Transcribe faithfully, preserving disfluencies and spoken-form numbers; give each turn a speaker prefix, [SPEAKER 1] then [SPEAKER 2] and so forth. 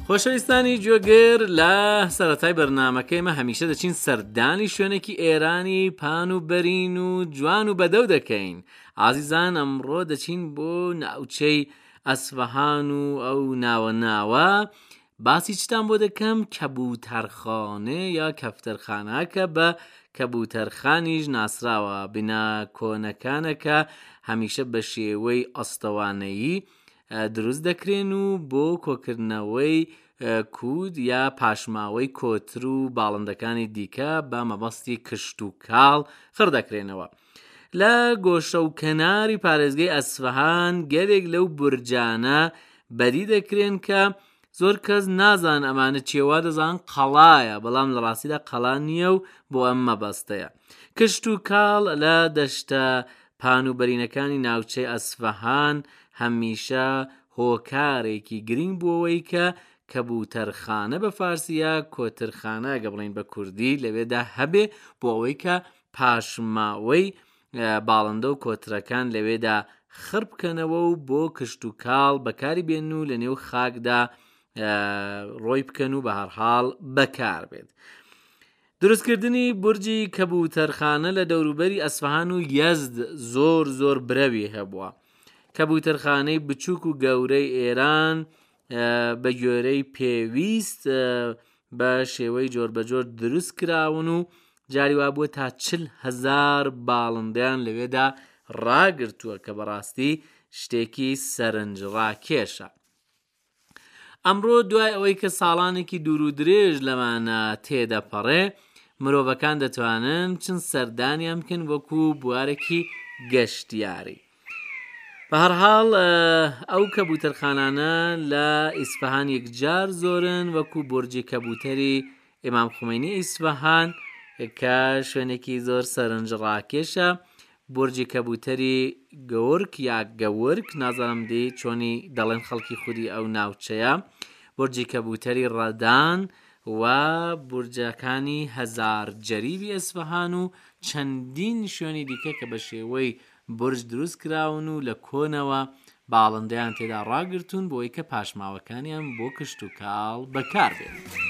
[SPEAKER 1] خۆشەویستانی گوێگر لە سەرەتای بەرنامەکەیمە هەمیشە دەچین سەردانی شوێنێکی ئێرانی پان و بەرین و جوان و بەدەو دەکەین. ئازیزان ئەمڕۆ دەچین بۆ ناوچەی ئەسفەهان و ئەو ناوە ناوە باسی چتان بۆ دەکەم کەبوتەرخانە یا کەفتەرخانە کە بە کەبوتەرخانیش ناسراوە. بنا کۆنەکانەکە هەمیشە بە شێوەی ئەستەوانەیی دروست دەکرێن و بۆ کۆکردنەوەی کود یا پاشماوەی کۆتر و باڵندەکانی دیکە بە مەبەستی کشت و کاڵ خڕ دەکرێنەوە. لە گۆشە و کەناری پارێزگای ئەسفەهان گەلێک لەو بورجانە بەدی دەکرێن کە زۆر کەس نازان ئەمانە چێوا دەزان قەڵایە، بەڵام لە ڕاستیدا قەڵا نییە و بۆ ئەم مەبەستەیە. کشت و کاڵ لە دەشتە پان و بەرینەکانی ناوچەی ئەسفەهان هەمیشە هۆکارێکی گرنگ بووەوەی کە کەبوتەرخانە بە فارسیە کۆترخانە گە بڵین بە کوردی لەوێدا هەبێ بۆ ئەوەی کە پاشماوەی باڵندە و کۆترەکان لەوێدا خڕ بکەنەوە و بۆ کشت و کاڵ بەکاری بێن و لە نێو خاکدا ڕۆی بکەن و بە هەرحاڵ بەکار بێت. دروستکردنی بورجی کەبوتەرخانە لە دەوروبەری ئەسفەهان و یەزد زۆر زۆر برەوی هەبووە. کەبوتەرخانەی بچووک و گەورەی ئێران بە گوێرەی پێویست بە شێوەی جۆربەجۆر دروست کراون و جاری وا بووە تا چل هەزار باڵندەیان لەوێدا ڕاگرتووە کە بەڕاستی شتێکی سەرنجڕاکێشە. ئەمڕۆ دوای ئەوەی کە ساڵانێکی دوور و درێژ لەمانە تێدەپەڕێ، مرۆڤەکان دەتوانن چەند سەردانیان بکەن وەکو بوارێکی گەشتیاری. بە هەرحاڵ ئەو کەبوتەرخانانە لە ئیسفەهان یەکجار زۆرن وەکو بورجی کەبوتەری ئیمام خومینی ئیسفەهان کە شوێنێکی زۆر سەرنجڕاکێشە، بورجی کەبوتەری گەورک یا گەورک، نازانم دی چۆنی دەڵێن خەڵکی خودی ئەو ناوچەیە، بورجی کەبوتەری ڕەدان و بورجەکانی هەزار جەریبی ئەسفەهان و چەندین شوێنی دیکە کە بە شێوەی بورج دروست کراون و لە کۆنەوە باڵندەیان تێدا ڕاگرتوون بۆ ئەوەی کە پاشماوەکانیان بۆ کشت و کاڵ بەکار بێن.